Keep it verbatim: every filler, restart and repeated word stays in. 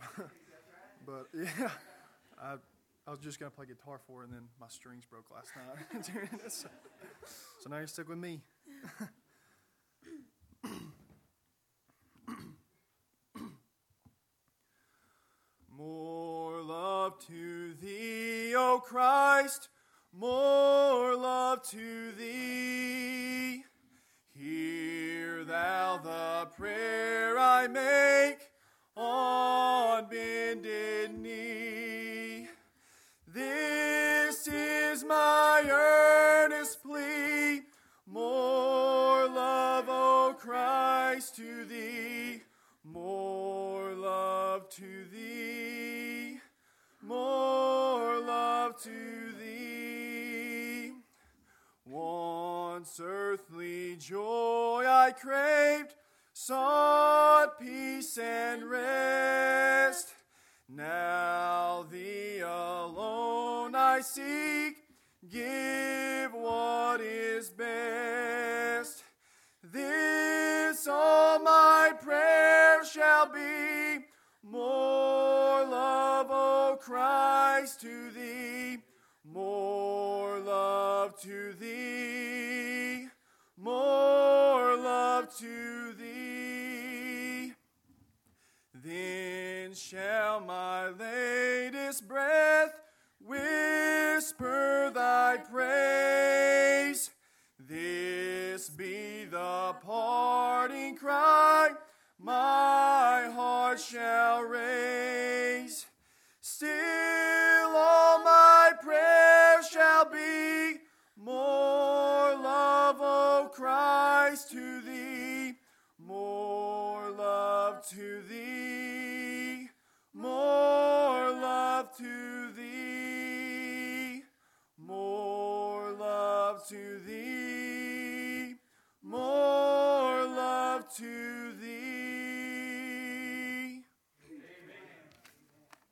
But yeah, I I was just gonna play guitar for her, and then my strings broke last night. so, so now you're stuck with me. More love to thee, O Christ, more love to thee. Hear thou the prayer I make on bended knee. This is my earnest plea, more love, O Christ, to thee, more love to thee, more love to thee. Once earthly joy I craved, sought peace and rest. Now thee alone I seek, give what is best. This all my prayer shall be, more love, O Christ, to thee, more love to thee, more love to thee. Then shall my latest breath whisper thy praise. This be the parting cry my heart shall raise. Still all my prayer shall be, more love, O Christ, to thee, more love to thee, more love to thee, more love to thee.